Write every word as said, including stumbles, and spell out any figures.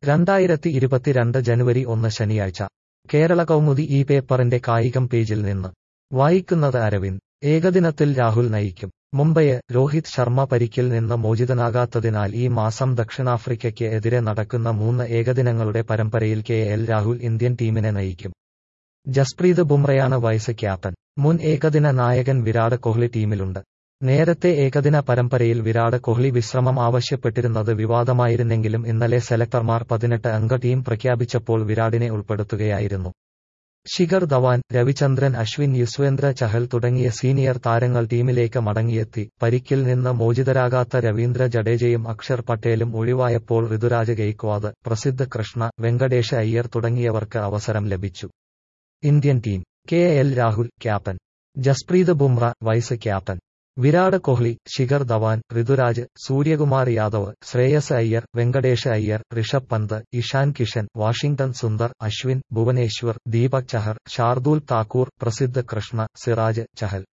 രണ്ടായിരത്തി ഇരുപത്തിരണ്ട് ജനുവരി ഒന്ന് ശനിയാഴ്ച കേരള കൗമുദി ഈ പേപ്പറിന്റെ കായികം പേജിൽ നിന്ന് വായിക്കുന്നത് അരവിന്ദ്. ഏകദിനത്തിൽ രാഹുൽ നയിക്കും. മുംബൈ. രോഹിത് ശർമ്മ പരിക്കിൽ നിന്ന് മോചിതനാകാത്തതിനാൽ ഈ മാസം ദക്ഷിണാഫ്രിക്കയ്ക്ക് എതിരെ നടക്കുന്ന മൂന്ന് ഏകദിനങ്ങളുടെ പരമ്പരയിൽ കെ എൽ രാഹുൽ ഇന്ത്യൻ ടീമിനെ നയിക്കും. ജസ്പ്രീത് ബുംറയാണ് വൈസ് ക്യാപ്റ്റൻ. മുൻ ഏകദിന നായകൻ വിരാട് കോഹ്ലി ടീമിലുണ്ട്. നേരത്തെ ഏകദിന പരമ്പരയിൽ വിരാട് കോഹ്ലി വിശ്രമം ആവശ്യപ്പെട്ടിരുന്നത് വിവാദമായിരുന്നെങ്കിലും ഇന്നലെ സെലക്ടർമാർ പതിനെട്ട് അംഗ ടീം പ്രഖ്യാപിച്ചപ്പോൾ വിരാടിനെ ഉൾപ്പെടുത്തുകയായിരുന്നു. ശിഖർ ധവാൻ, രവിചന്ദ്രൻ അശ്വിൻ, യുസ്വേന്ദ്ര ചഹൽ തുടങ്ങിയ സീനിയർ താരങ്ങൾ ടീമിലേക്ക് മടങ്ങിയെത്തി. പരിക്കിൽ നിന്ന് മോചിതരാകാത്ത രവീന്ദ്ര ജഡേജയും അക്ഷർ പട്ടേലും ഒഴിവായപ്പോൾ ഋതുരാജ് ഗെയ്ക്വാദ്, പ്രസിദ്ധ് കൃഷ്ണ, വെങ്കടേഷ് അയ്യർ തുടങ്ങിയവർക്ക് അവസരം ലഭിച്ചു. Indian team. K L Rahul captain. Jasprit Bumrah vice captain. Virat Kohli, Shikhar Dhawan, Ruturaj, Suryakumar Yadav, Shreyas Iyer, Venkatesh Iyer, Rishabh Pant, Ishan Kishan, Washington Sundar, Ashwin, Bhuvneshwar, Deepak Chahar, Shardul Thakur, Prasidh Krishna, Siraj, Chahal.